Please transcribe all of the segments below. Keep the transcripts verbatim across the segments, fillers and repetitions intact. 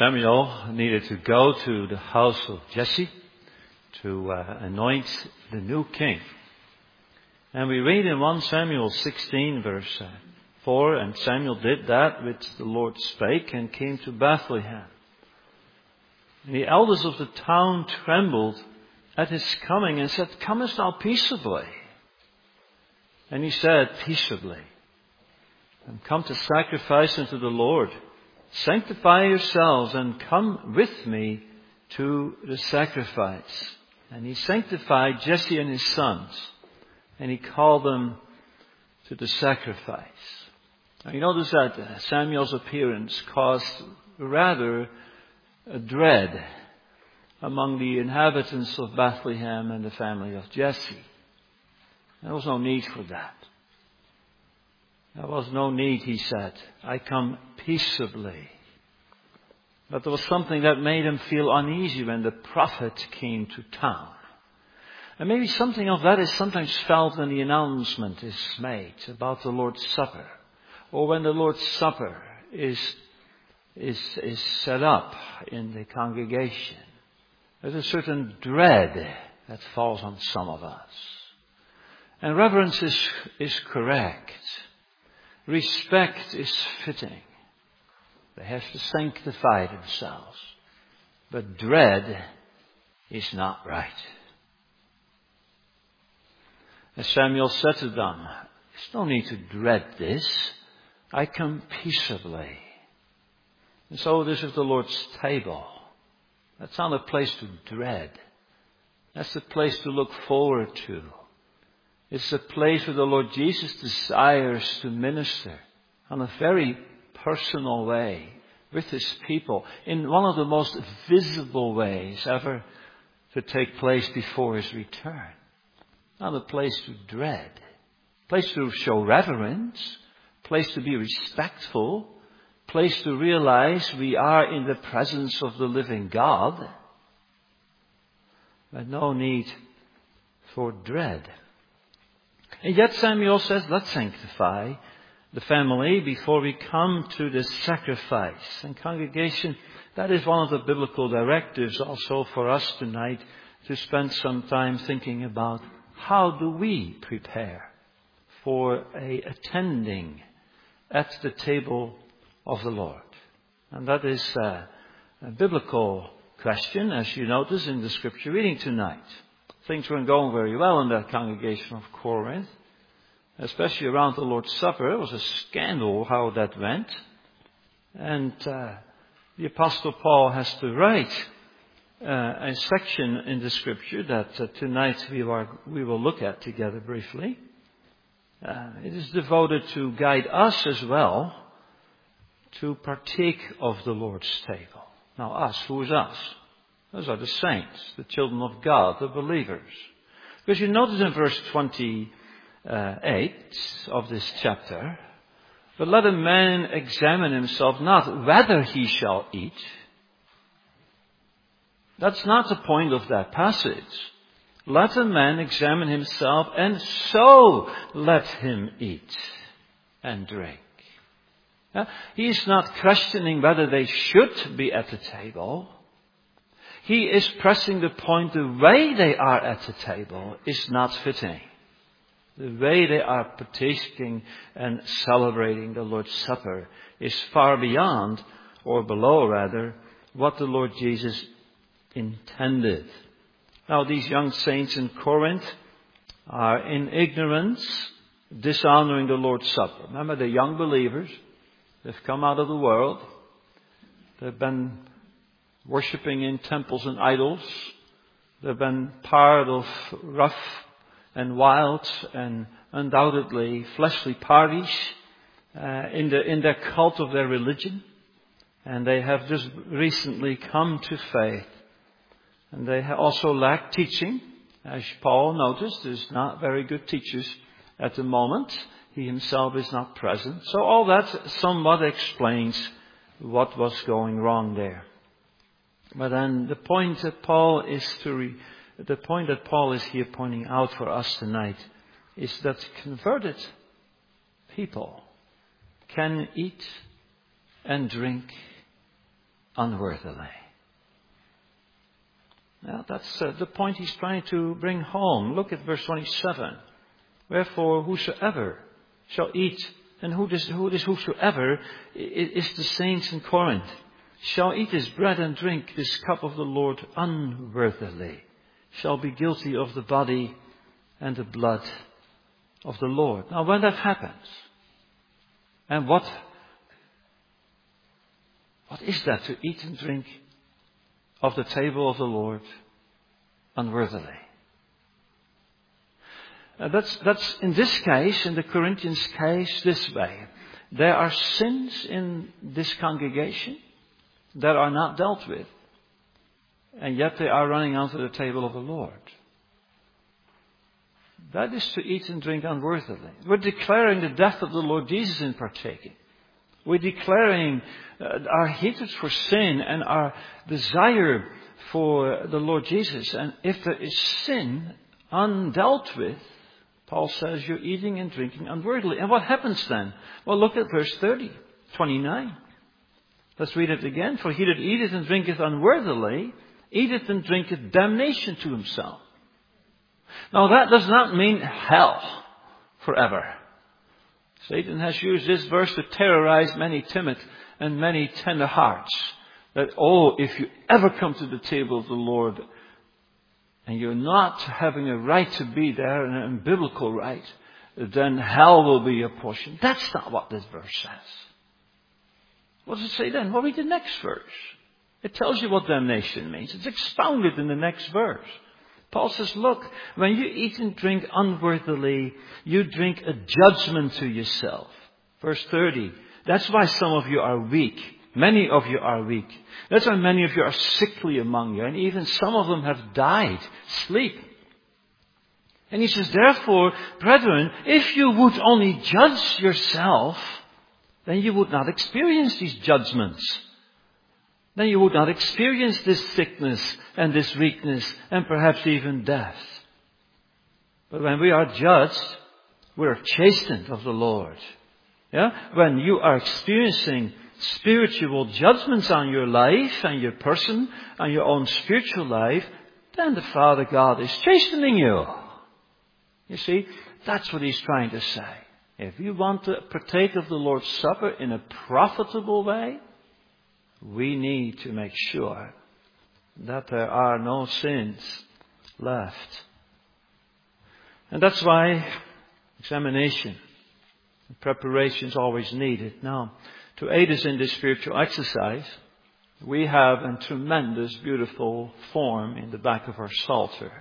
Samuel needed to go to the house of Jesse to uh, anoint the new king. And we read in First Samuel sixteen verse uh, four, and Samuel did that which the Lord spake and came to Bethlehem. And the elders of the town trembled at his coming and said, "Comest thou peaceably?" And he said, "Peaceably. I'm come to sacrifice unto the Lord. Sanctify yourselves and come with me to the sacrifice." And he sanctified Jesse and his sons, and he called them to the sacrifice. Now you notice that Samuel's appearance caused rather a dread among the inhabitants of Bethlehem and the family of Jesse. There was no need for that. There was no need, he said. I come peaceably. But there was something that made him feel uneasy when the prophet came to town. And maybe something of that is sometimes felt when the announcement is made about the Lord's Supper. Or when the Lord's Supper is, is, is set up in the congregation. There's a certain dread that falls on some of us. And reverence is, is correct. Respect is fitting. They have to sanctify themselves. But dread is not right. As Samuel said to them, there's no need to dread this. I come peaceably. And so this is the Lord's table. That's not a place to dread. That's a place to look forward to. It's a place where the Lord Jesus desires to minister in a very personal way with His people in one of the most visible ways ever to take place before His return. Not a place to dread. A place to show reverence. A place to be respectful. A place to realize we are in the presence of the living God. But no need for dread. And yet Samuel says, let's sanctify the family before we come to the sacrifice. And congregation, that is one of the biblical directives also for us tonight, to spend some time thinking about how do we prepare for a attending at the table of the Lord. And that is a, a biblical question, as you notice in the scripture reading tonight. Things weren't going very well in that congregation of Corinth, especially around the Lord's Supper. It was a scandal how that went. And uh, the Apostle Paul has to write uh, a section in the Scripture that uh, tonight we, are, we will look at together briefly. Uh, it is devoted to guide us as well to partake of the Lord's table. Now us, who is us? Those are the saints, the children of God, the believers. Because you notice in verse twenty-eight of this chapter, but let a man examine himself not whether he shall eat. That's not the point of that passage. Let a man examine himself, and so let him eat and drink. Now, he is not questioning whether they should be at the table. He is pressing the point, the way they are at the table is not fitting. The way they are partaking and celebrating the Lord's Supper is far beyond, or below rather, what the Lord Jesus intended. Now these young saints in Corinth are in ignorance, dishonoring the Lord's Supper. Remember, the young believers, they've come out of the world. They've been worshipping in temples and idols. They've been part of rough and wild and undoubtedly fleshly parties uh, in the in their cult of their religion. And they have just recently come to faith. And they also lack teaching. As Paul noticed, there's not very good teachers at the moment. He himself is not present. So all that somewhat explains what was going wrong there. But then the point that Paul is to re, the point that Paul is here pointing out for us tonight is that converted people can eat and drink unworthily. Now that's uh, the point he's trying to bring home. Look at verse twenty-seven. Wherefore whosoever shall eat, and who this, who this whosoever is the saints in Corinth, shall eat this bread and drink this cup of the Lord unworthily, shall be guilty of the body and the blood of the Lord. Now when that happens, and what, what is that to eat and drink of the table of the Lord unworthily? Uh, that's, that's in this case, in the Corinthians case, this way. There are sins in this congregation that are not dealt with. And yet they are running onto the table of the Lord. That is to eat and drink unworthily. We're declaring the death of the Lord Jesus in partaking. We're declaring uh, our hatred for sin and our desire for the Lord Jesus. And if there is sin undealt with, Paul says you're eating and drinking unworthily. And what happens then? Well, look at verse thirty, twenty-nine. Let's read it again. For he that eateth and drinketh unworthily, eateth and drinketh damnation to himself. Now that does not mean hell forever. Satan has used this verse to terrorize many timid and many tender hearts. That, oh, if you ever come to the table of the Lord and you're not having a right to be there, and a biblical right, then hell will be your portion. That's not what this verse says. What does it say then? Well, read the next verse. It tells you what damnation means. It's expounded in the next verse. Paul says, look, when you eat and drink unworthily, you drink a judgment to yourself. Verse thirty. That's why some of you are weak. Many of you are weak. That's why many of you are sickly among you. And even some of them have died. Sleep. And he says, therefore, brethren, if you would only judge yourself, then you would not experience these judgments. Then you would not experience this sickness and this weakness and perhaps even death. But when we are judged, we are chastened of the Lord. Yeah? When you are experiencing spiritual judgments on your life and your person, on your own spiritual life, then the Father God is chastening you. You see, that's what he's trying to say. If you want to partake of the Lord's Supper in a profitable way, we need to make sure that there are no sins left. And that's why examination and preparation is always needed. Now, to aid us in this spiritual exercise, we have a tremendous, beautiful form in the back of our Psalter.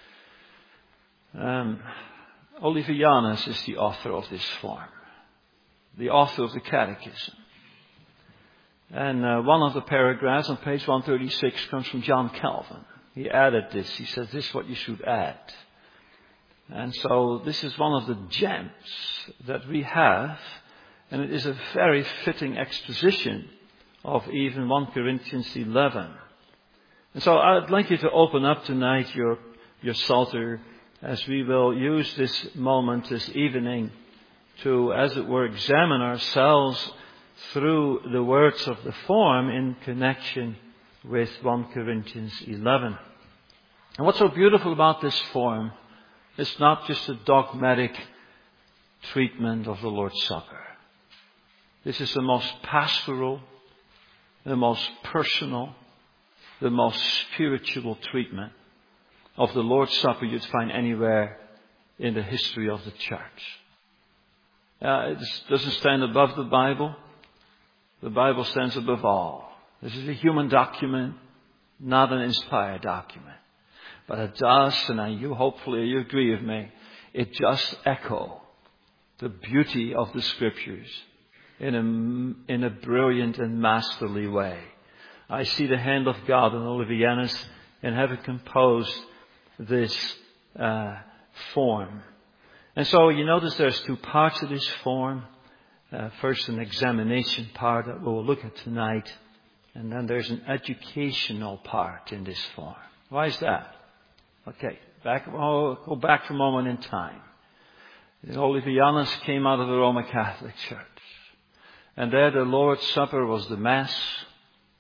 Um, Olivianus is the author of this form, the author of the Catechism. And uh, one of the paragraphs on page one thirty-six comes from John Calvin. He added this. He says, this is what you should add. And so this is one of the gems that we have. And it is a very fitting exposition of even First Corinthians eleven. And so I'd like you to open up tonight your, your Psalter, as we will use this moment this evening to, as it were, examine ourselves through the words of the form in connection with First Corinthians eleven. And what's so beautiful about this form, it's not just a dogmatic treatment of the Lord's Supper. This is the most pastoral, the most personal, the most spiritual treatment of the Lord's Supper you'd find anywhere in the history of the church. Uh, it doesn't stand above the Bible. The Bible stands above all. This is a human document, not an inspired document. But it does, and you hopefully you agree with me, it just echoes the beauty of the Scriptures in a, in a brilliant and masterly way. I see the hand of God in Olivianus in having composed this uh, form. And so you notice there's two parts of this form. Uh, first, an examination part that we'll look at tonight. And then there's an educational part in this form. Why is that? Okay, back, oh, go back for a moment in time. Olivianus came out of the Roman Catholic Church. And there the Lord's Supper was the Mass.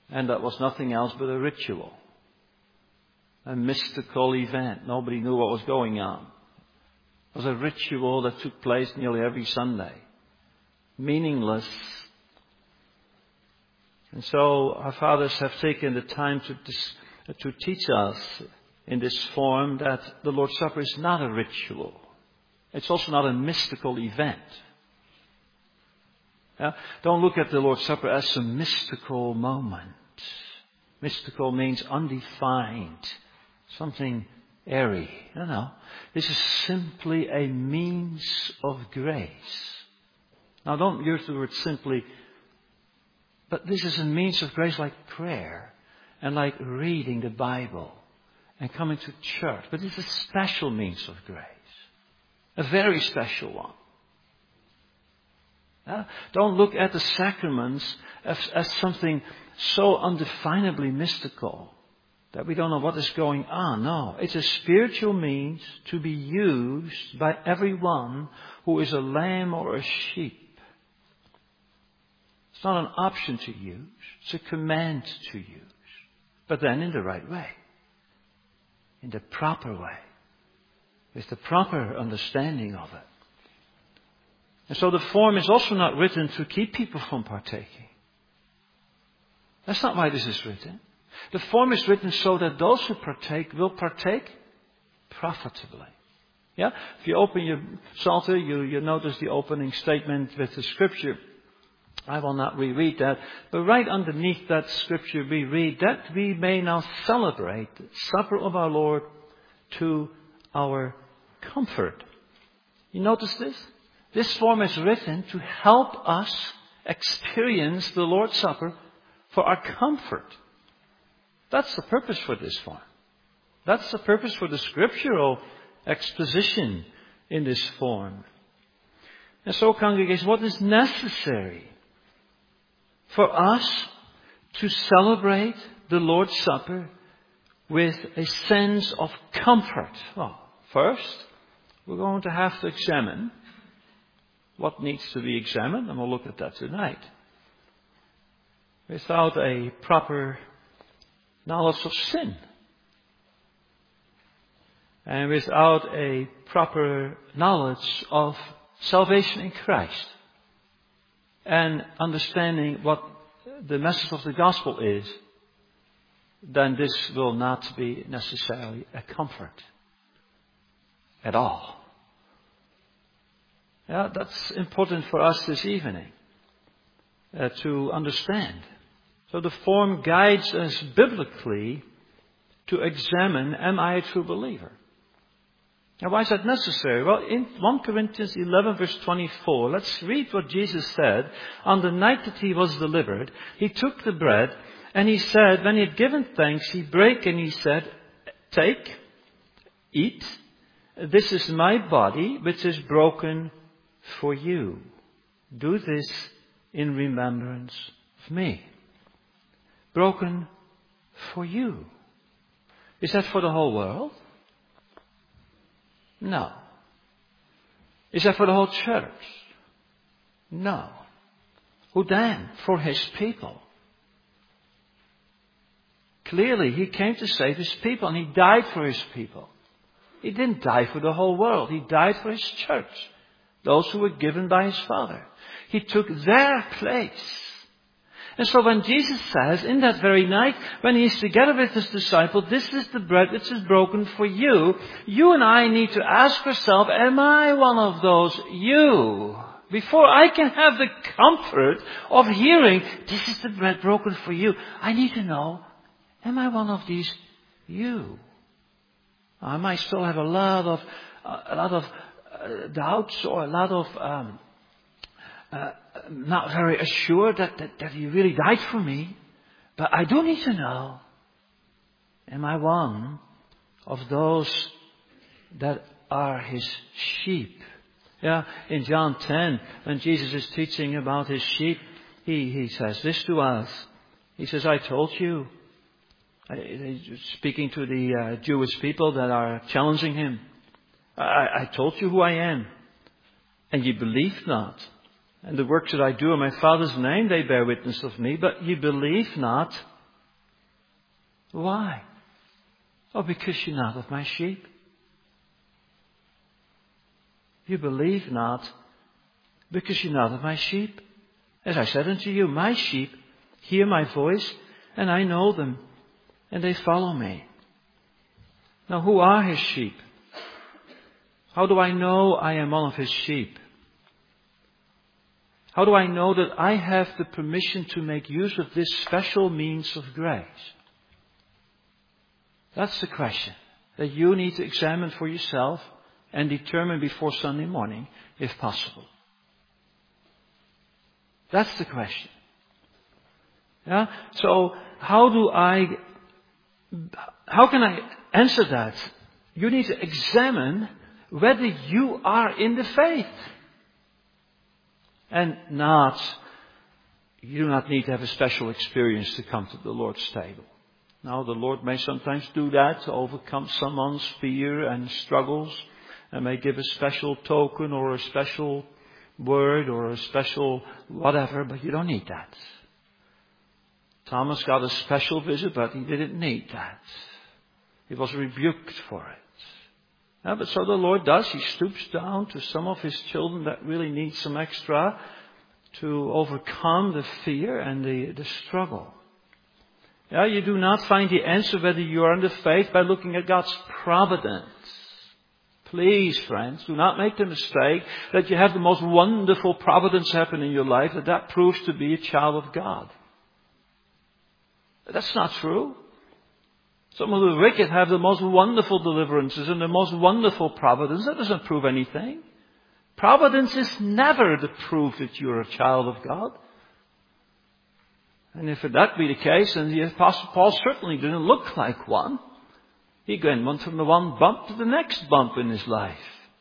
And that was nothing else but a ritual. A mystical event. Nobody knew what was going on. It was a ritual that took place nearly every Sunday. Meaningless. And so our fathers have taken the time to, dis- to teach us in this form that the Lord's Supper is not a ritual. It's also not a mystical event. Yeah? Don't look at the Lord's Supper as a mystical moment. Mystical means undefined. Something airy. No, no. This is simply a means of grace. Now don't use the word simply, but this is a means of grace like prayer and like reading the Bible and coming to church. But it's a special means of grace. A very special one. Uh, don't look at the sacraments as, as something so undefinably mystical that we don't know what is going on. No, it's a spiritual means to be used by everyone who is a lamb or a sheep. It's not an option to use. It's a command to use. But then in the right way. In the proper way. With the proper understanding of it. And so the form is also not written to keep people from partaking. That's not why this is written. The form is written so that those who partake will partake profitably. Yeah? If you open your Psalter, you, you notice the opening statement with the scripture. I will not reread that. But right underneath that scripture we read that we may now celebrate the supper of our Lord to our comfort. You notice this? This form is written to help us experience the Lord's Supper for our comfort. That's the purpose for this form. That's the purpose for the scriptural exposition in this form. And so, congregation, what is necessary for us to celebrate the Lord's Supper with a sense of comfort? Well, first, we're going to have to examine what needs to be examined, and we'll look at that tonight. Without a proper knowledge of sin, and without a proper knowledge of salvation in Christ, and understanding what the message of the gospel is, then this will not be necessarily a comfort at all. Yeah, that's important for us this evening uh, to understand. So the form guides us biblically to examine, am I a true believer? Now why is that necessary? Well, in First Corinthians eleven verse twenty-four, let's read what Jesus said. On the night that he was delivered, he took the bread and he said, when he had given thanks, he brake and he said, take, eat, this is my body which is broken for you. Do this in remembrance of me. Broken for you. Is that for the whole world? No. Is that for the whole church? No. Who then? For his people. Clearly, he came to save his people and he died for his people. He didn't die for the whole world. He died for his church. Those who were given by his Father. He took their place. And so when Jesus says, in that very night, when he is together with his disciples, this is the bread which is broken for you, you and I need to ask ourselves, am I one of those you? Before I can have the comfort of hearing, this is the bread broken for you, I need to know, am I one of these you? I might still have a lot of, a lot of uh, doubts or a lot of, um, uh, not very assured that, that, that he really died for me. But I do need to know, am I one of those that are his sheep? Yeah, in John ten, when Jesus is teaching about his sheep, he, he says this to us. He says, I told you. He's speaking to the uh, Jewish people that are challenging him. I, I told you who I am, and you believe not. And the works that I do in my Father's name, they bear witness of me, but you believe not Why? Oh, because you're not of my sheep. You believe not because you're not of my sheep. As I said unto you, my sheep hear my voice, and I know them, and they follow me. Now, who are his sheep? How do I know I am one of his sheep? How do I know that I have the permission to make use of this special means of grace? That's the question that you need to examine for yourself and determine before Sunday morning, if possible. That's the question. Yeah? So, how do I, how can I answer that? You need to examine whether you are in the faith. And not, you do not need to have a special experience to come to the Lord's table. Now, the Lord may sometimes do that to overcome someone's fear and struggles, and may give a special token or a special word or a special whatever, but you don't need that. Thomas got a special visit, but he didn't need that. He was rebuked for it. Yeah, but so the Lord does. He stoops down to some of his children that really need some extra to overcome the fear and the, the struggle. Yeah, you do not find the answer whether you are under faith by looking at God's providence. Please, friends, do not make the mistake that you have the most wonderful providence happen in your life, that that proves to be a child of God. That's not true. Some of the wicked have the most wonderful deliverances and the most wonderful providence. That doesn't prove anything. Providence is never the proof that you're a child of God. And if that be the case, then the Apostle Paul certainly didn't look like one. He went from the one bump to the next bump in his life.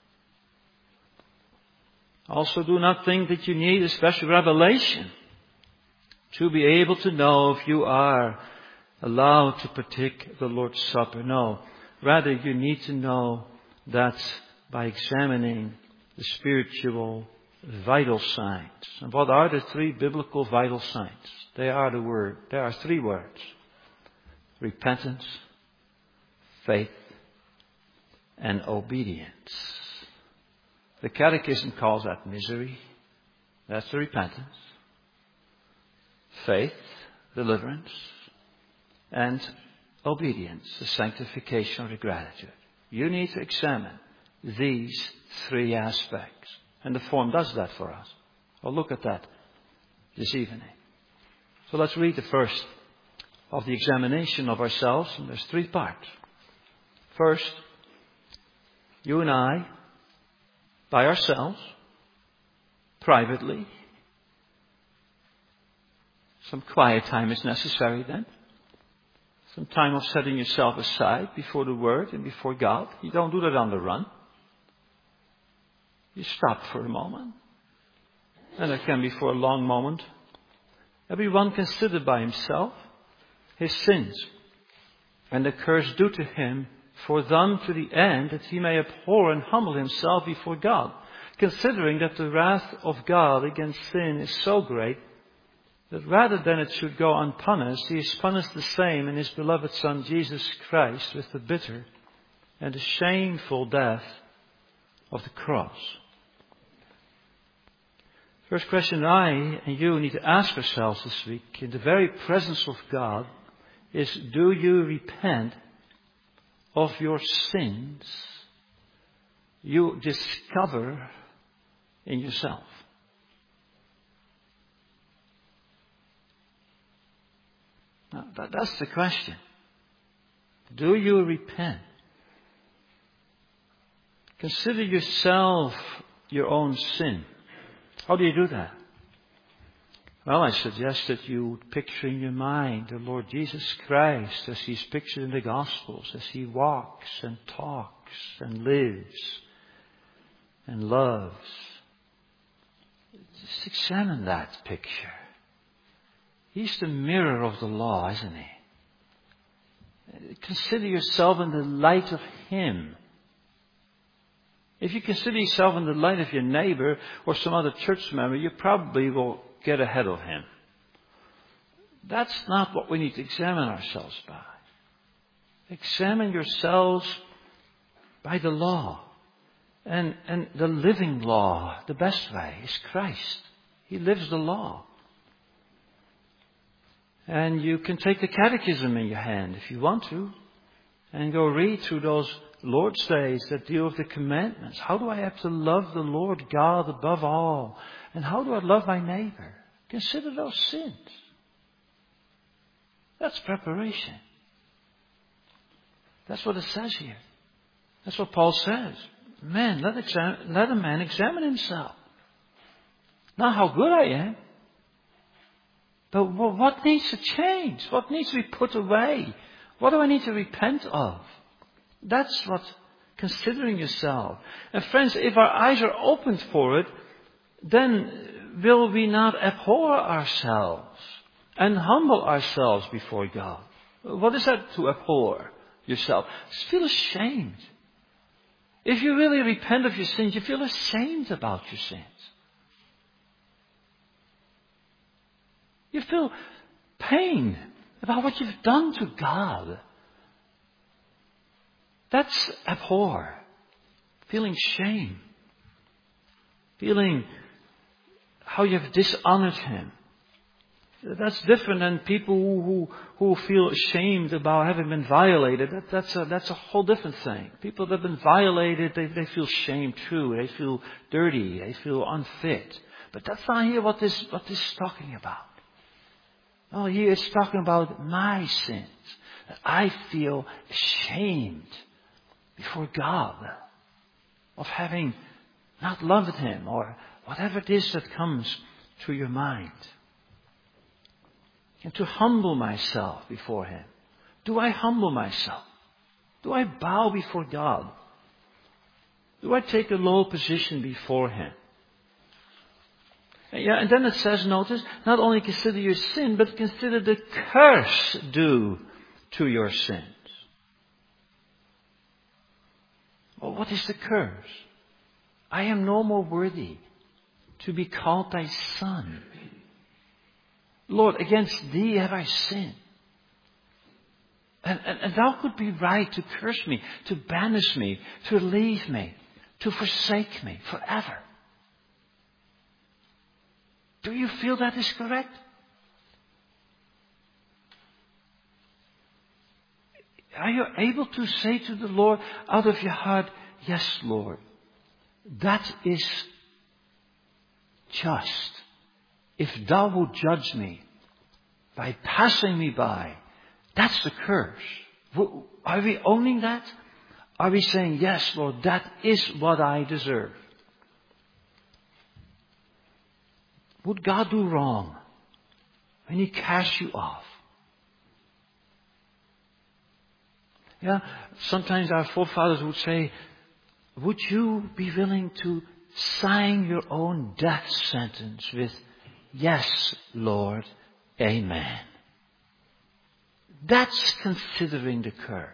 Also, do not think that you need a special revelation to be able to know if you are allowed to partake the Lord's Supper. No, rather you need to know that by examining the spiritual vital signs. And what are the three biblical vital signs? They are the word. There are three words: repentance, faith, and obedience. The Catechism calls that misery. That's the repentance. Faith, deliverance, and obedience, the sanctification or the gratitude. You need to examine these three aspects. And the form does that for us. We'll look at that this evening. So let's read the first of the examination of ourselves. And there's three parts. First, you and I, by ourselves, privately. Some quiet time is necessary then. Some time of setting yourself aside before the Word and before God. You don't do that on the run. You stop for a moment. And it can be for a long moment. Everyone consider by himself his sins and the curse due to him for them to the end, that he may abhor and humble himself before God, considering that the wrath of God against sin is so great that rather than it should go unpunished, he has punished the same in his beloved Son Jesus Christ with the bitter and the shameful death of the cross. First question I and you need to ask ourselves this week, in the very presence of God, is: do you repent of your sins you discover in yourself? Now, that, that's the question. Do you repent? Consider yourself your own sin. How do you do that? Well, I suggest that you picture in your mind the Lord Jesus Christ as He's pictured in the Gospels, as He walks and talks and lives and loves. Just examine that picture. He's the mirror of the law, isn't He? Consider yourself in the light of Him. If you consider yourself in the light of your neighbor or some other church member, you probably will get ahead of him. That's not what we need to examine ourselves by. Examine yourselves by the law. And, and the living law, the best way, is Christ. He lives the law. And you can take the catechism in your hand if you want to. And go read through those Lord's Days that deal with the commandments. How do I have to love the Lord God above all? And how do I love my neighbor? Consider those sins. That's preparation. That's what it says here. That's what Paul says. Man, let, exam- let a man examine himself. Not how good I am. But what needs to change? What needs to be put away? What do I need to repent of? That's what considering yourself. And friends, if our eyes are opened for it, then will we not abhor ourselves and humble ourselves before God? What is that, to abhor yourself? Just feel ashamed. If you really repent of your sins, you feel ashamed about your sins. You feel pain about what you've done to God. That's abhor. Feeling shame. Feeling how you've dishonored Him. That's different than people who, who, who feel ashamed about having been violated. That, that's, a, that's a whole different thing. People that have been violated, they, they feel shame too. They feel dirty. They feel unfit. But that's not here what this, what this is talking about. No, here it's talking about my sins. That I feel ashamed before God of having not loved Him, or whatever it is that comes to your mind. And to humble myself before Him. Do I humble myself? Do I bow before God? Do I take a low position before Him? And, yeah, and then it says, notice, not only consider your sin, but consider the curse due to your sins. Well, what is the curse? I am no more worthy to be called thy son. Lord, against thee have I sinned. And, and, and thou could be right to curse me, to banish me, to leave me, to forsake me forever. Do you feel that is correct? Are you able to say to the Lord out of your heart, yes, Lord, that is just. If thou wilt judge me by passing me by, that's the curse. Are we owning that? Are we saying, yes, Lord, that is what I deserve? Would God do wrong when He casts you off? Yeah, sometimes our forefathers would say, would you be willing to sign your own death sentence with, yes, Lord, amen? That's considering the curse.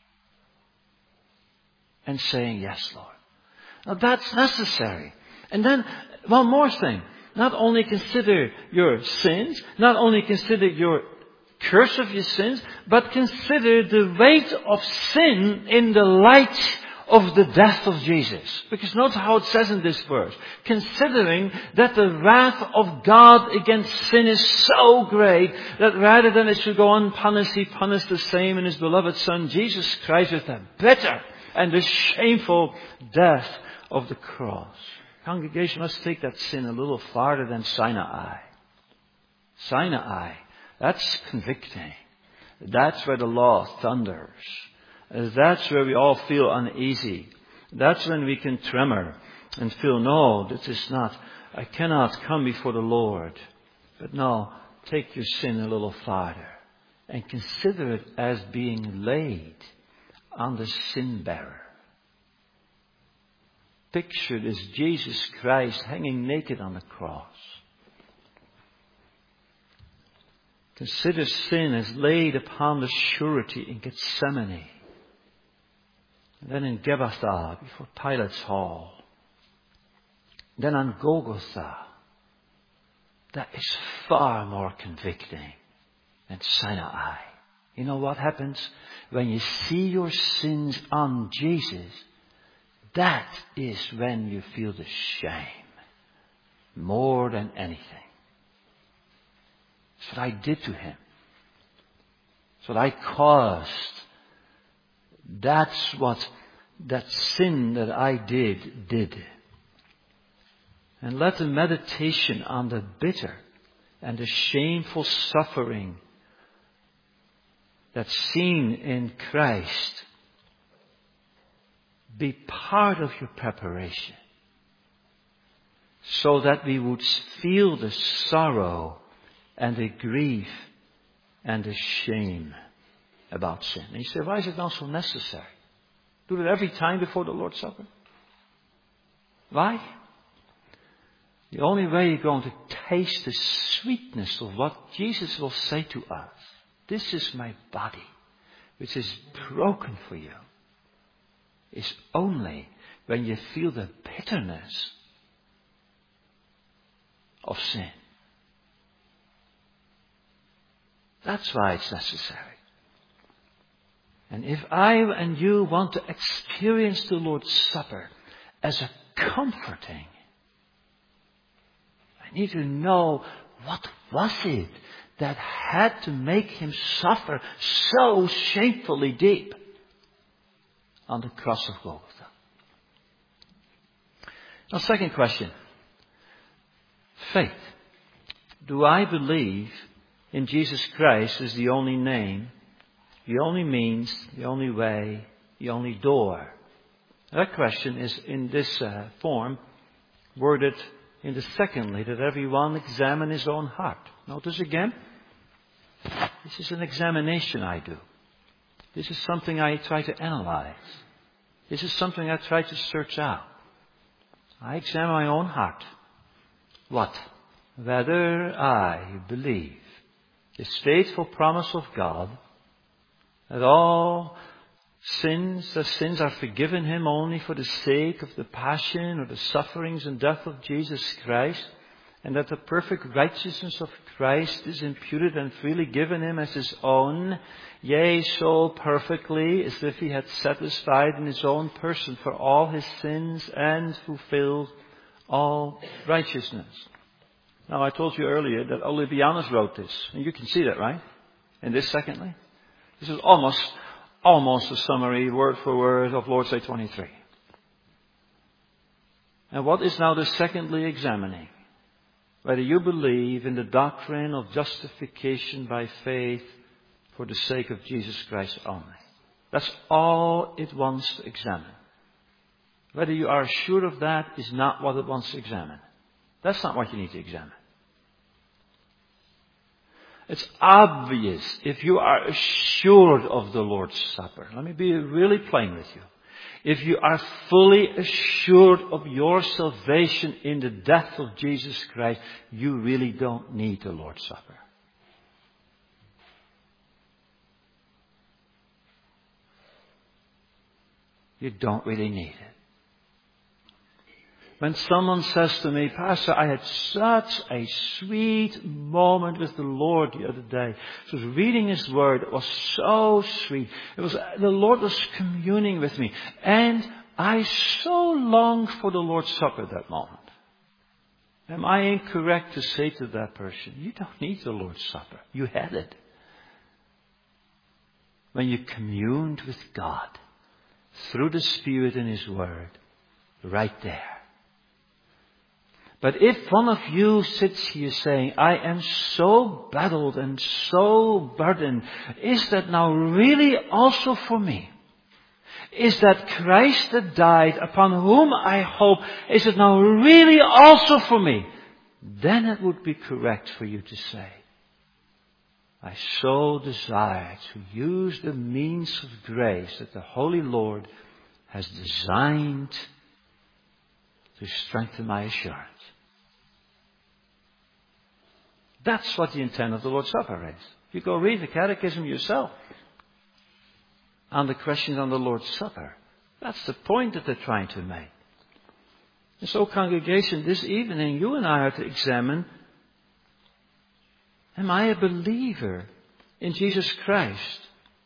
And saying, yes, Lord. Now that's necessary. And then, one more thing. Not only consider your sins, not only consider your curse of your sins, but consider the weight of sin in the light of the death of Jesus. Because notice how it says in this verse. Considering that the wrath of God against sin is so great that rather than it should go unpunished, He punished the same in His beloved Son, Jesus Christ, with the bitter and the shameful death of the cross. Congregation, let's take that sin a little farther than Sinai. Sinai, that's convicting. That's where the law thunders. That's where we all feel uneasy. That's when we can tremor and feel, no, this is not, I cannot come before the Lord. But no, take your sin a little farther and consider it as being laid on the sin bearer. Pictured is Jesus Christ hanging naked on the cross. Consider sin as laid upon the surety in Gethsemane. And then in Gabbatha before Pilate's hall. Then on Golgotha. That is far more convicting than Sinai. You know what happens when you see your sins on Jesus? That is when you feel the shame more than anything. It's what I did to him. It's what I caused. That's what that sin that I did did. And let the meditation on the bitter and the shameful suffering that's seen in Christ be part of your preparation, so that we would feel the sorrow and the grief and the shame about sin. And you say, why is it not so necessary? Do it every time before the Lord's Supper. Why? The only way you're going to taste the sweetness of what Jesus will say to us, this is my body, which is broken for you, is only when you feel the bitterness of sin. That's why it's necessary. And if I and you want to experience the Lord's Supper as a comforting, I need to know what was it that had to make him suffer so shamefully deep on the cross of Golgotha. Now, second question. Faith. Do I believe in Jesus Christ as the only name, the only means, the only way, the only door? That question is in this uh, form worded in the secondly, that everyone examine his own heart. Notice again, this is an examination I do. This is something I try to analyze. This is something I try to search out. I examine my own heart. What? Whether I believe this faithful promise of God that all sins, the sins are forgiven him only for the sake of the passion or the sufferings and death of Jesus Christ, and that the perfect righteousness of Christ is imputed and freely given him as his own, yea, so perfectly as if he had satisfied in his own person for all his sins and fulfilled all righteousness. Now, I told you earlier that Olevianus wrote this, and you can see that, right? And this secondly, this is almost, almost a summary, word for word, of Lord's Day twenty-three. And what is now the secondly examining? Whether you believe in the doctrine of justification by faith for the sake of Jesus Christ only. That's all it wants to examine. Whether you are sure of that is not what it wants to examine. That's not what you need to examine. It's obvious if you are assured of the Lord's Supper. Let me be really plain with you. If you are fully assured of your salvation in the death of Jesus Christ, you really don't need the Lord's Supper. You don't really need it. When someone says to me, Pastor, I had such a sweet moment with the Lord the other day. I was reading His Word. It was so sweet. It was, the Lord was communing with me. And I so longed for the Lord's Supper that moment. Am I incorrect to say to that person, you don't need the Lord's Supper. You had it. When you communed with God through the Spirit and His Word, right there. But if one of you sits here saying, I am so battled and so burdened, is that now really also for me? Is that Christ that died, upon whom I hope, is it now really also for me? Then it would be correct for you to say, I so desire to use the means of grace that the Holy Lord has designed to strengthen my assurance. That's what the intent of the Lord's Supper is. You go read the Catechism yourself on the questions on the Lord's Supper. That's the point that they're trying to make. And so, congregation, this evening you and I are to examine, am I a believer in Jesus Christ.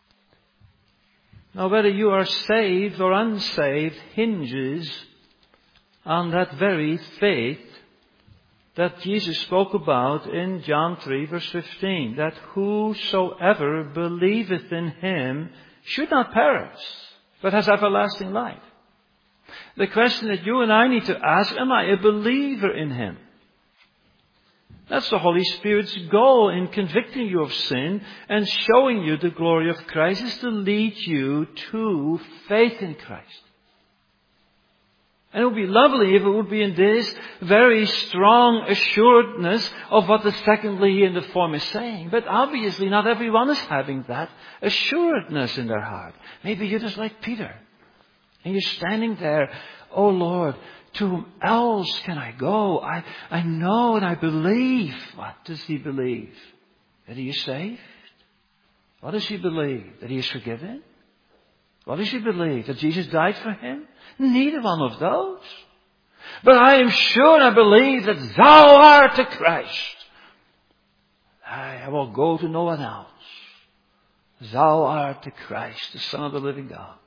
Now, whether you are saved or unsaved hinges on that very faith that Jesus spoke about in John three verse fifteen, that whosoever believeth in him should not perish, but has everlasting life. The question that you and I need to ask, am I a believer in him? That's the Holy Spirit's goal in convicting you of sin and showing you the glory of Christ, is to lead you to faith in Christ. And it would be lovely if it would be in this very strong assuredness of what the secondly in the form is saying. But obviously not everyone is having that assuredness in their heart. Maybe you're just like Peter. And you're standing there, oh Lord, to whom else can I go? I, I know and I believe. What does he believe? That he is saved? What does he believe? That he is forgiven? What does he believe? That Jesus died for him? Neither one of those. But I am sure I believe that thou art the Christ. I, I will go to no one else. Thou art the Christ, the Son of the living God.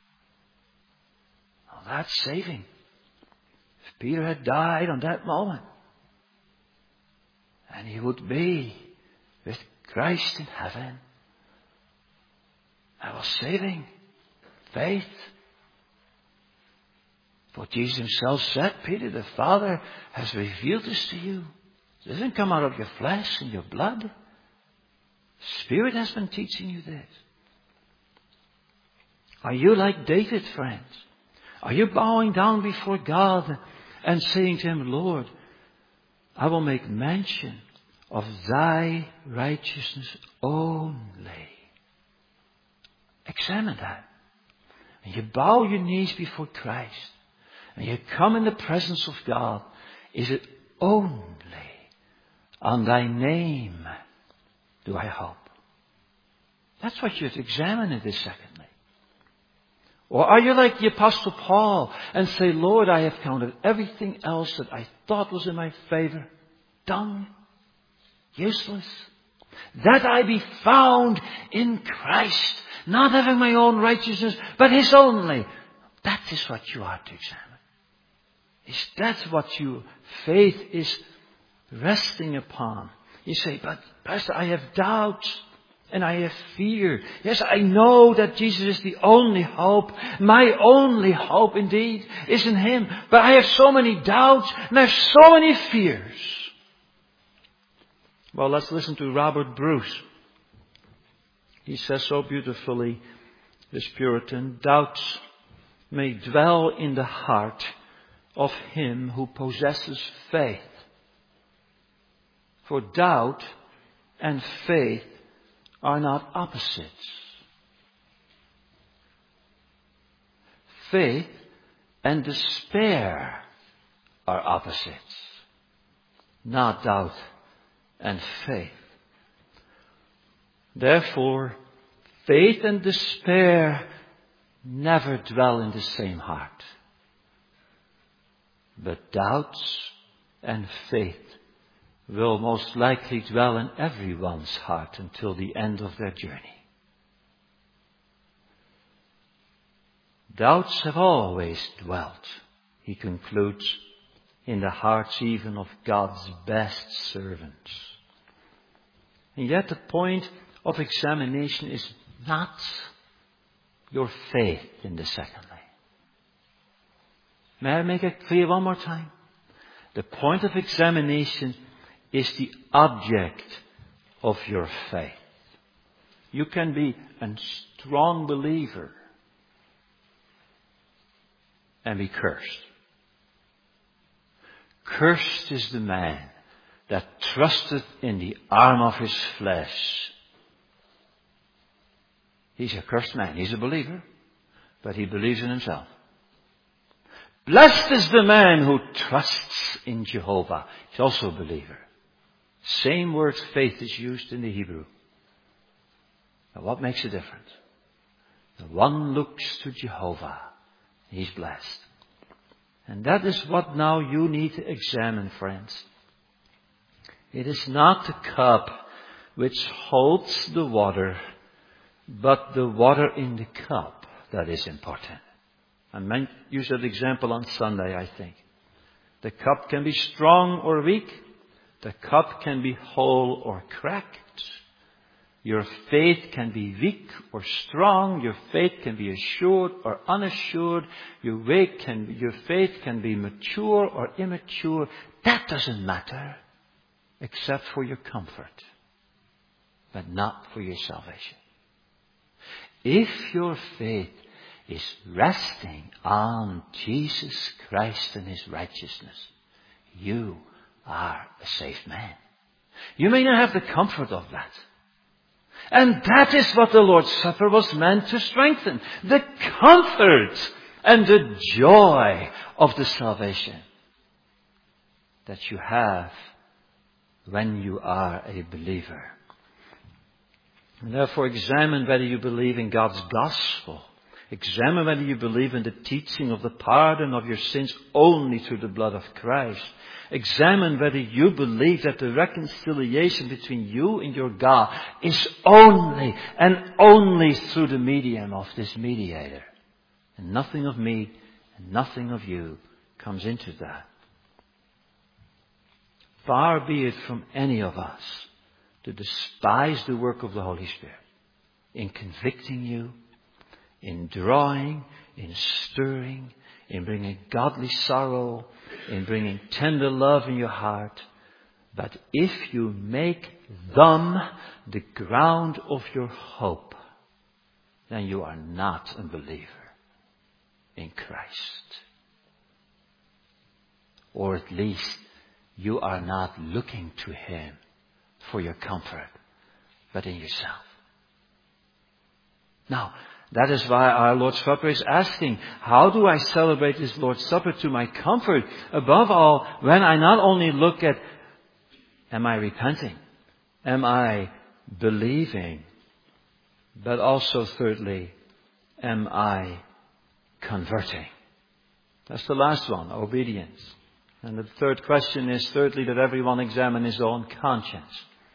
Well, that's saving. If Peter had died on that moment, and he would be with Christ in heaven, that was saving. Faith. For Jesus himself said, Peter, the Father has revealed this to you. It doesn't come out of your flesh and your blood. The Spirit has been teaching you this. Are you like David, friends? Are you bowing down before God and saying to him, Lord, I will make mention of thy righteousness only? Examine that. And you bow your knees before Christ. And you come in the presence of God. Is it only on thy name do I hope? That's what you have to examine in this secondly. Or are you like the Apostle Paul and say, Lord, I have counted everything else that I thought was in my favor dung, useless, that I be found in Christ, not having my own righteousness, but his only. That is what you are to examine. Is that what your faith is resting upon? You say, but Pastor, I have doubts and I have fear. Yes, I know that Jesus is the only hope. My only hope indeed is in him. But I have so many doubts and I have so many fears. Well, let's listen to Robert Bruce. He says so beautifully, this Puritan, doubts may dwell in the heart of him who possesses faith. For doubt and faith are not opposites. Faith and despair are opposites, not doubt and faith. Therefore, faith and despair never dwell in the same heart. But doubts and faith will most likely dwell in everyone's heart until the end of their journey. Doubts have always dwelt, he concludes, in the hearts even of God's best servants. And yet the point of examination is not your faith in the secondly. May I make it clear one more time? The point of examination is the object of your faith. You can be a strong believer and be cursed. Cursed is the man that trusted in the arm of his flesh. He's a cursed man. He's a believer, but he believes in himself. Blessed is the man who trusts in Jehovah. He's also a believer. Same word faith is used in the Hebrew. Now what makes a difference? The one looks to Jehovah. He's blessed. And that is what now you need to examine, friends. It is not the cup which holds the water, but the water in the cup that is important. I meant use that example on Sunday, I think. The cup can be strong or weak. The cup can be whole or cracked. Your faith can be weak or strong. Your faith can be assured or unassured. Your faith can, your faith can be mature or immature. That doesn't matter, except for your comfort, but not for your salvation. If your faith is resting on Jesus Christ and His righteousness, you are a saved man. You may not have the comfort of that. And that is what the Lord's Supper was meant to strengthen. The comfort and the joy of the salvation that you have when you are a believer. And therefore examine whether you believe in God's gospel. Examine whether you believe in the teaching of the pardon of your sins only through the blood of Christ. Examine whether you believe that the reconciliation between you and your God is only and only through the medium of this mediator. And nothing of me and nothing of you comes into that. Far be it from any of us to despise the work of the Holy Spirit in convicting you, in drawing, in stirring, in bringing godly sorrow, in bringing tender love in your heart. But if you make them the ground of your hope, then you are not a believer in Christ. Or at least you are not looking to Him for your comfort, but in yourself. Now, that is why our Lord's Supper is asking, how do I celebrate this Lord's Supper to my comfort? Above all, when I not only look at, am I repenting? Am I believing? But also, thirdly, am I converting? That's the last one, obedience. And the third question is, thirdly, that everyone examine his own conscience.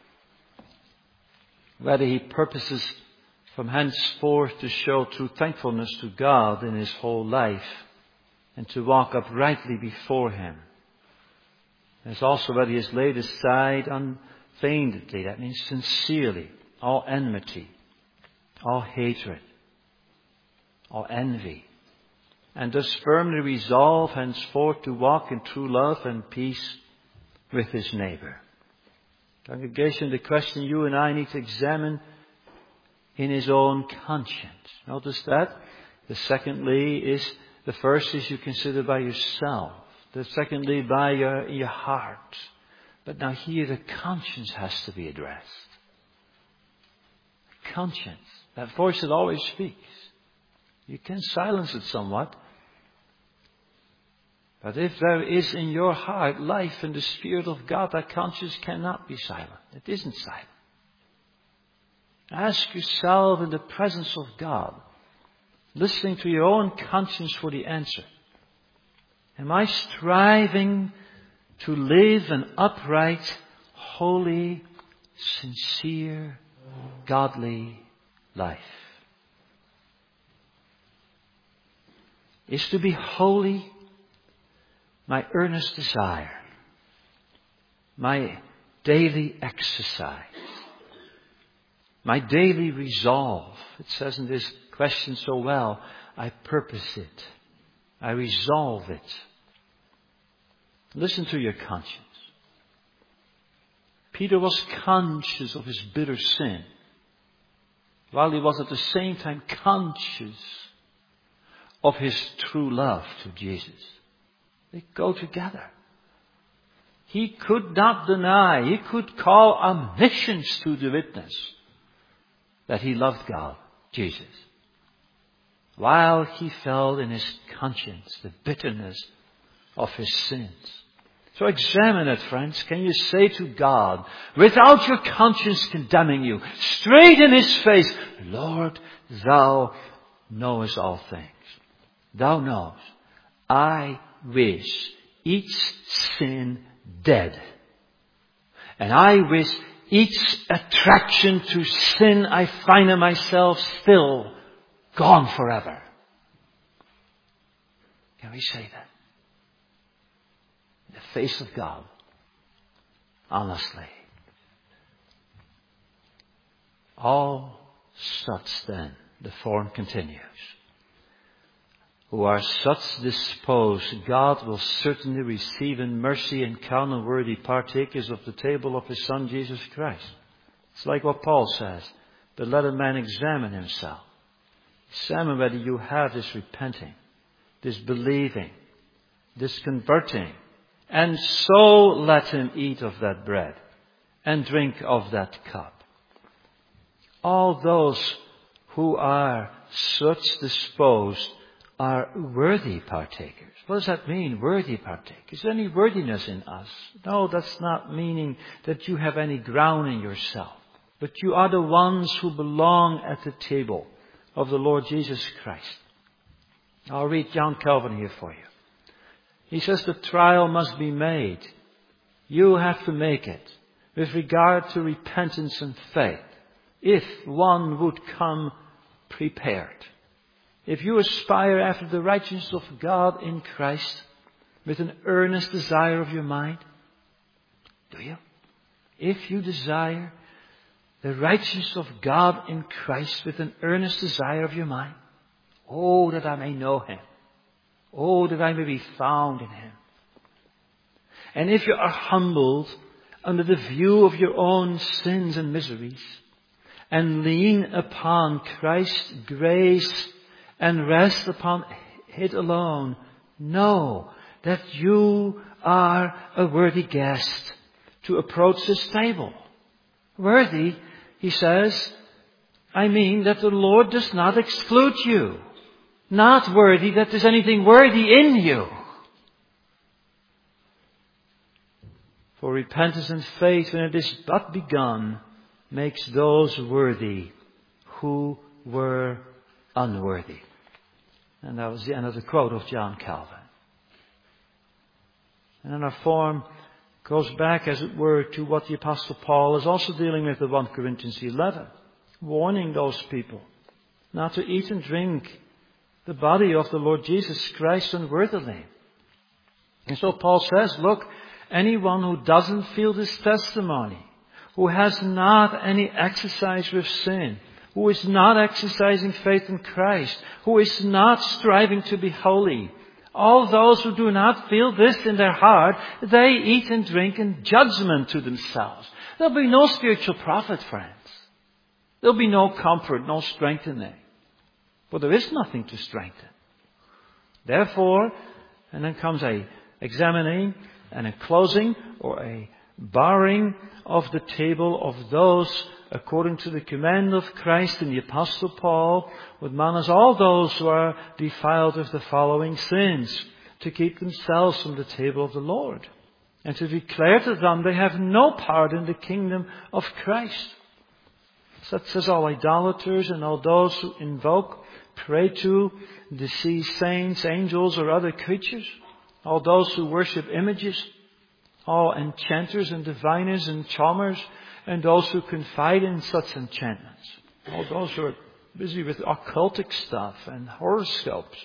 Whether he purposes from henceforth to show true thankfulness to God in his whole life and to walk uprightly before Him. There's also whether he has laid aside unfeignedly, that means sincerely, all enmity, all hatred, all envy, and does firmly resolve henceforth to walk in true love and peace with his neighbor. Congregation, the question you and I need to examine in his own conscience. Notice that. The secondly is, the first is you consider by yourself. The secondly by your, your heart. But now here the conscience has to be addressed. Conscience. That voice that always speaks. You can silence it somewhat. But if there is in your heart life and the Spirit of God, that conscience cannot be silent. It isn't silent. Ask yourself in the presence of God, listening to your own conscience for the answer. Am I striving to live an upright, holy, sincere, godly life? Is to be holy my earnest desire, my daily exercise, my daily resolve. It says in this question so well, I purpose it. I resolve it. Listen to your conscience. Peter was conscious of his bitter sin, while he was at the same time conscious of his true love to Jesus. They go together. He could not deny, he could call omniscience to the witness that he loved God, Jesus, while he felt in his conscience the bitterness of his sins. So examine it, friends. Can you say to God, without your conscience condemning you, straight in His face, Lord, Thou knowest all things. Thou knowest. I wish each sin dead. And I wish each attraction to sin, I find in myself still gone forever. Can we say that? In the face of God. Honestly. All such then, the form continues, who are such disposed, God will certainly receive in mercy and count them worthy partakers of the table of His Son Jesus Christ. It's like what Paul says, but let a man examine himself. Examine whether you have this repenting, this believing, this converting, and so let him eat of that bread and drink of that cup. All those who are such disposed are worthy partakers. What does that mean, worthy partakers? Is there any worthiness in us? No, that's not meaning that you have any ground in yourself. But you are the ones who belong at the table of the Lord Jesus Christ. I'll read John Calvin here for you. He says the trial must be made. You have to make it with regard to repentance and faith. If one would come prepared. If you aspire after the righteousness of God in Christ with an earnest desire of your mind, do you? If you desire the righteousness of God in Christ with an earnest desire of your mind, oh, that I may know Him. Oh, that I may be found in Him. And if you are humbled under the view of your own sins and miseries, and lean upon Christ's grace and rest upon it alone, know that you are a worthy guest to approach this table. Worthy, he says, I mean that the Lord does not exclude you. Not worthy that there's anything worthy in you. For repentance and faith, when it is but begun, makes those worthy who were unworthy. And that was the end of the quote of John Calvin. And then our form goes back, as it were, to what the Apostle Paul is also dealing with in First Corinthians eleven. Warning those people not to eat and drink the body of the Lord Jesus Christ unworthily. And so Paul says, look, anyone who doesn't feel this testimony, who has not any exercise with sin, who is not exercising faith in Christ, who is not striving to be holy, all those who do not feel this in their heart, they eat and drink in judgment to themselves. There'll be no spiritual profit, friends. There'll be no comfort, no strengthening. For there is nothing to strengthen. Therefore, and then comes a examining and a closing or a barring of the table of those according to the command of Christ and the Apostle Paul, would manage all those who are defiled with the following sins, to keep themselves from the table of the Lord, and to declare to them they have no part in the kingdom of Christ. Such as all idolaters and all those who invoke, pray to, deceive saints, angels, or other creatures, all those who worship images, all enchanters and diviners and charmers, and those who confide in such enchantments. All those who are busy with occultic stuff and horoscopes.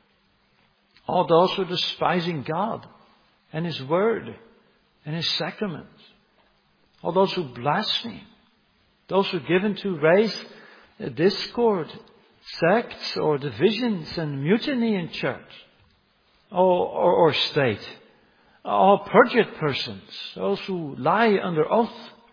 All those who are despising God and His Word and His sacraments. All those who blaspheme. Those who are given to raise discord, sects or divisions and mutiny in church or, or, or state. All perjured persons. Those who lie under oath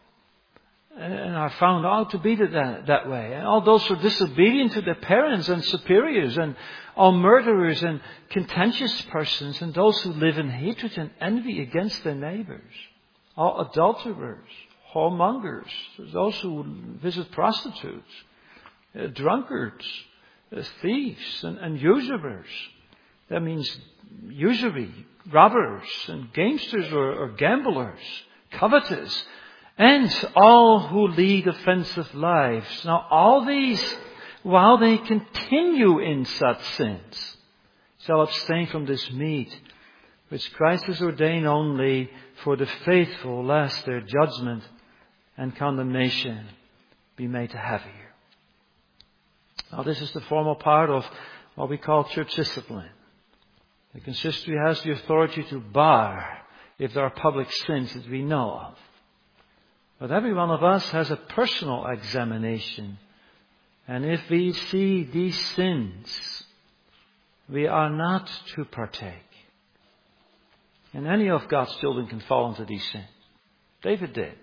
and are found out to be that, that way. And all those who are disobedient to their parents and superiors, and all murderers and contentious persons, and those who live in hatred and envy against their neighbors. All adulterers, whoremongers, those who visit prostitutes, uh, drunkards, uh, thieves and, and usurers. That means usury, robbers and gamesters or, or gamblers, covetous, and all who lead offensive lives. Now all these, while they continue in such sins, shall abstain from this meat, which Christ has ordained only for the faithful, lest their judgment and condemnation be made heavier. Now this is the formal part of what we call church discipline. The consistory has the authority to bar if there are public sins that we know of. But every one of us has a personal examination. And if we see these sins, we are not to partake. And any of God's children can fall into these sins. David did.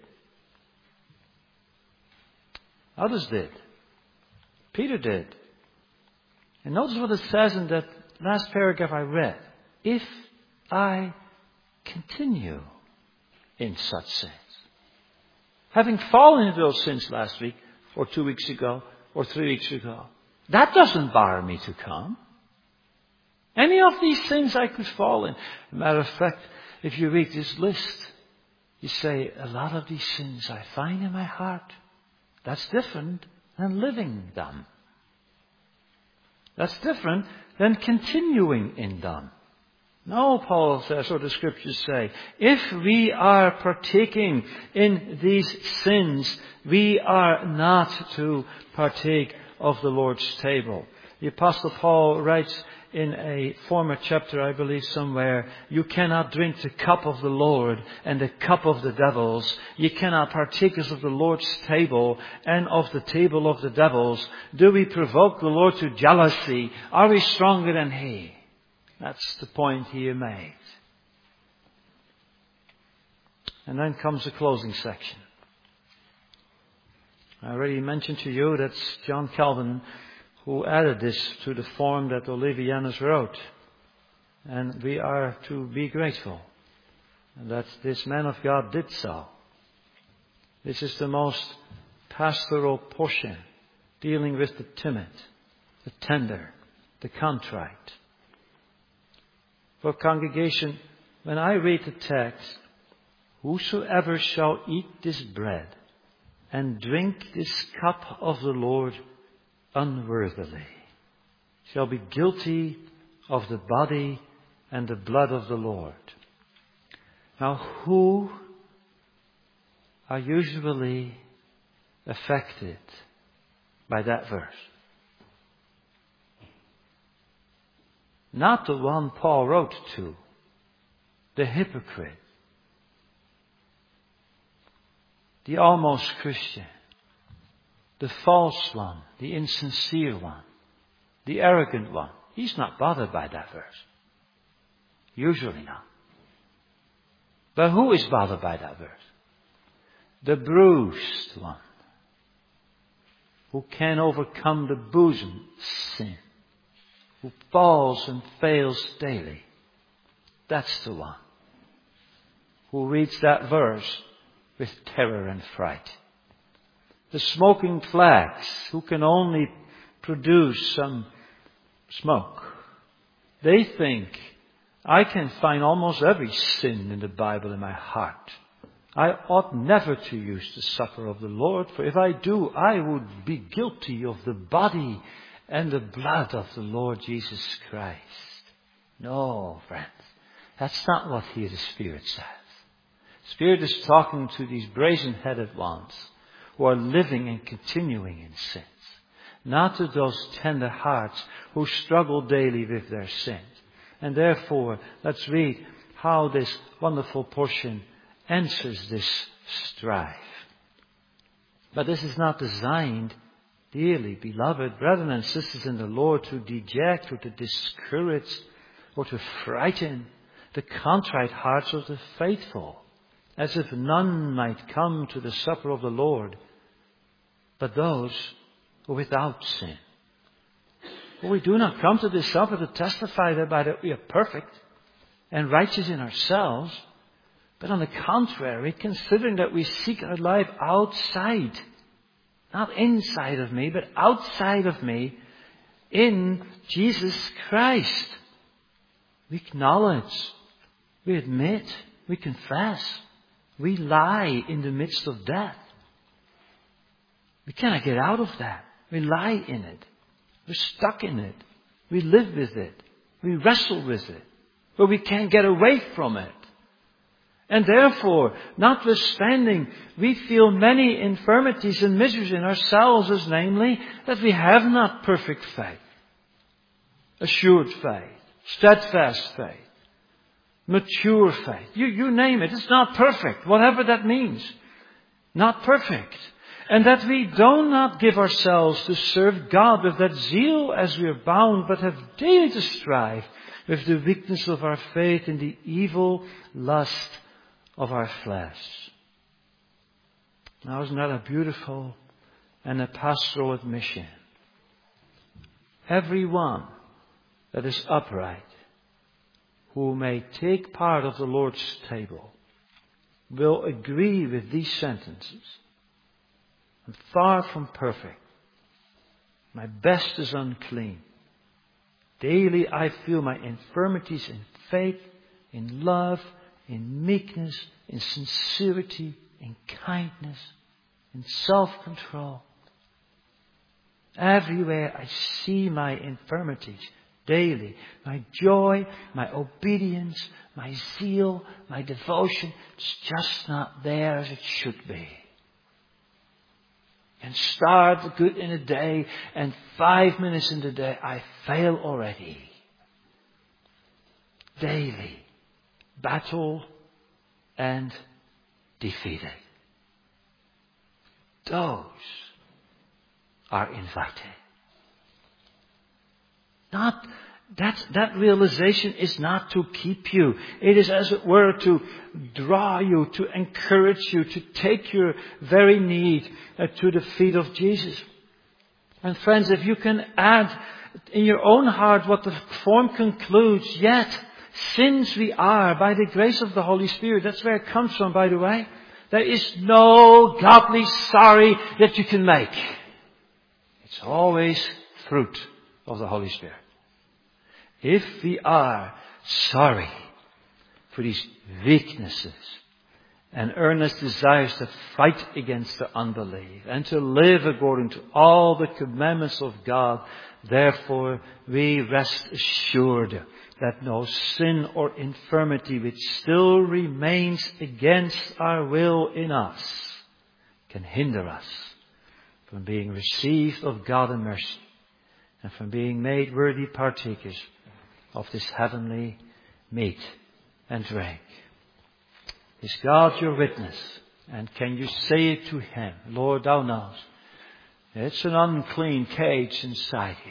Others did. Peter did. And notice what it says in that last paragraph I read. If I continue in such sins. Having fallen into those sins last week, or two weeks ago, or three weeks ago, that doesn't bar me to come. Any of these sins I could fall in. Matter of fact, if you read this list, you say, a lot of these sins I find in my heart. That's different than living them. That's different than continuing in them. No, Paul says, or the scriptures say, if we are partaking in these sins, we are not to partake of the Lord's table. The Apostle Paul writes in a former chapter, I believe somewhere, you cannot drink the cup of the Lord and the cup of the devils. You cannot partake of the Lord's table and of the table of the devils. Do we provoke the Lord to jealousy? Are we stronger than He? That's the point here made. And then comes the closing section. I already mentioned to you that's John Calvin who added this to the form that Olevianus wrote. And we are to be grateful that this man of God did so. This is the most pastoral portion, dealing with the timid, the tender, the contrite. For congregation, when I read the text, whosoever shall eat this bread and drink this cup of the Lord unworthily shall be guilty of the body and the blood of the Lord. Now, who are usually affected by that verse? Not the one Paul wrote to, the hypocrite, the almost Christian, the false one, the insincere one, the arrogant one. He's not bothered by that verse. Usually not. But who is bothered by that verse? The bruised one, who can overcome the bosom sin, who falls and fails daily. That's the one who reads that verse with terror and fright. The smoking flax, who can only produce some smoke. They think, I can find almost every sin in the Bible in my heart. I ought never to use the supper of the Lord, for if I do, I would be guilty of the body and the blood of the Lord Jesus Christ. No, friends, that's not what here the Spirit says. The Spirit is talking to these brazen-headed ones who are living and continuing in sins. Not to those tender hearts who struggle daily with their sins. And therefore, let's read how this wonderful portion answers this strife. But this is not designed, dearly beloved brethren and sisters in the Lord, to deject or to discourage or to frighten the contrite hearts of the faithful, as if none might come to the supper of the Lord, but those who are without sin. For we do not come to this supper to testify thereby that we are perfect and righteous in ourselves, but on the contrary, considering that we seek our life outside, not inside of me, but outside of me, in Jesus Christ. We acknowledge, we admit, we confess, we lie in the midst of death. We cannot get out of that. We lie in it. We're stuck in it. We live with it. We wrestle with it. But we can't get away from it. And therefore, notwithstanding, we feel many infirmities and miseries in ourselves, as namely, that we have not perfect faith, assured faith, steadfast faith, mature faith. You, you name it. It's not perfect, whatever that means. Not perfect. And that we do not give ourselves to serve God with that zeal as we are bound, but have daily to strive with the weakness of our faith in the evil lust of our flesh. Now, isn't that a beautiful and a pastoral admission? Everyone that is upright, who may take part of the Lord's table, will agree with these sentences. I'm far from perfect. My best is unclean. Daily I feel my infirmities in faith, in love, in meekness, in sincerity, in kindness, in self-control. Everywhere I see my infirmities daily. My joy, my obedience, my zeal, my devotion, it's just not there as it should be. And start good in a day, and five minutes in the day, I fail already. Daily, battle and defeated. Those are invited. Not that that realization is not to keep you. It is, as it were, to draw you, to encourage you, to take your very need uh, to the feet of Jesus. And friends, if you can add in your own heart what the form concludes, yet since we are, by the grace of the Holy Spirit, that's where it comes from, by the way, there is no godly sorry that you can make. It's always fruit of the Holy Spirit. If we are sorry for these weaknesses and earnest desires to fight against the unbelief and to live according to all the commandments of God, therefore we rest assured that no sin or infirmity which still remains against our will in us can hinder us from being received of God in mercy and from being made worthy partakers of this heavenly meat and drink. Is God your witness? And can you say it to Him? Lord, Thou knowest. It's an unclean cage inside here.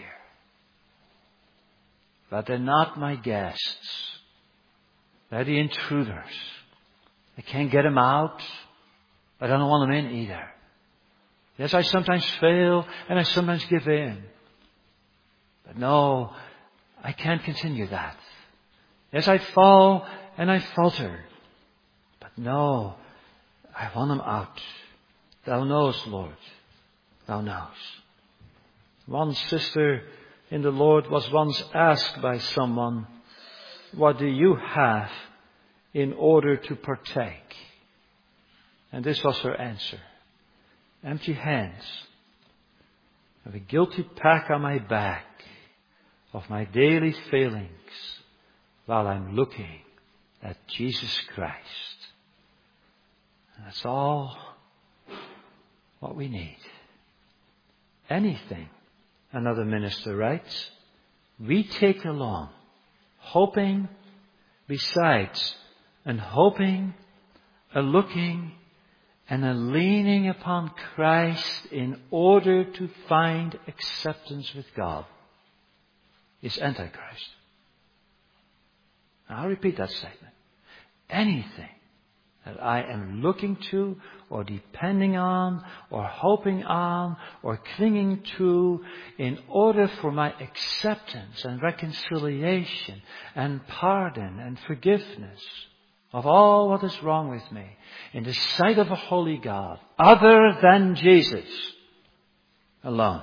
But they're not my guests. They're the intruders. I can't get them out. But I don't want them in either. Yes, I sometimes fail and I sometimes give in. But no, I can't continue that. Yes, I fall and I falter. But no, I want them out. Thou knowest, Lord. Thou knowest. One sister in the Lord was once asked by someone, what do you have in order to partake? And this was her answer. Empty hands. I have a guilty pack on my back of my daily failings while I'm looking at Jesus Christ. And that's all what we need. Anything, another minister writes, we take along, hoping besides, and hoping, a looking, and a leaning upon Christ in order to find acceptance with God, is Antichrist. Now, I'll repeat that statement. Anything that I am looking to or depending on or hoping on or clinging to in order for my acceptance and reconciliation and pardon and forgiveness of all what is wrong with me in the sight of a holy God other than Jesus alone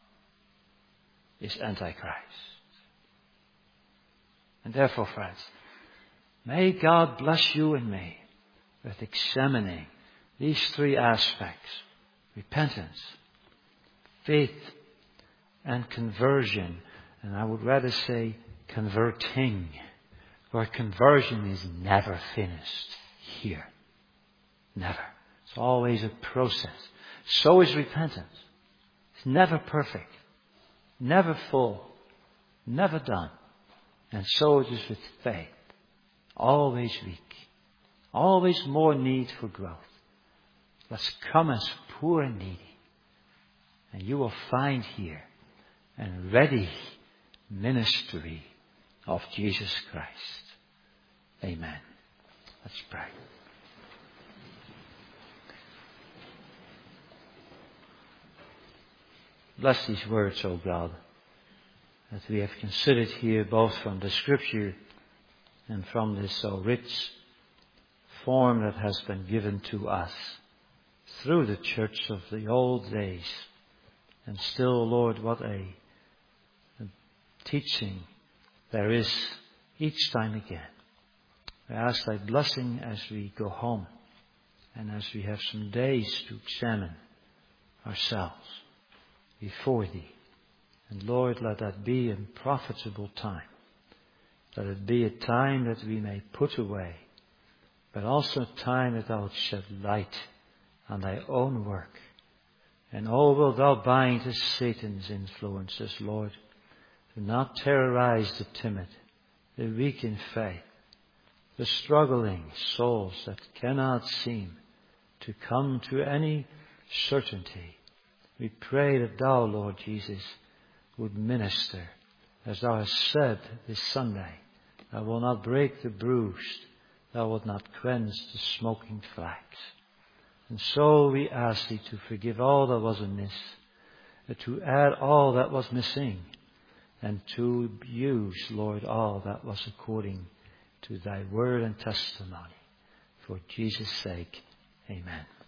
is Antichrist. And therefore, friends, may God bless you and me with examining these three aspects: repentance, faith, and conversion. And I would rather say converting, where conversion is never finished here. Never. It's always a process. So is repentance. It's never perfect. Never full. Never done. And so it is with faith. Always weak. Always more need for growth. Let's come as poor and needy. And you will find here a ready ministry of Jesus Christ. Amen. Let's pray. Bless these words, O God, that we have considered here both from the Scripture and from this so rich form that has been given to us through the church of the old days. And still, Lord, what a, a teaching there is each time again. I ask thy blessing as we go home and as we have some days to examine ourselves before thee. And Lord, let that be a profitable time. Let it be a time that we may put away, but also a time that thou wilt shed light on thy own work. And oh, wilt thou bind to Satan's influences, Lord, to not terrorize the timid, the weak in faith, the struggling souls that cannot seem to come to any certainty. We pray that thou, Lord Jesus, would minister, as thou hast said this Sunday. Thou wilt not break the bruised, thou wilt not quench the smoking flax. And so we ask thee to forgive all that was amiss, to add all that was missing, and to use, Lord, all that was according to thy word and testimony. For Jesus' sake, amen.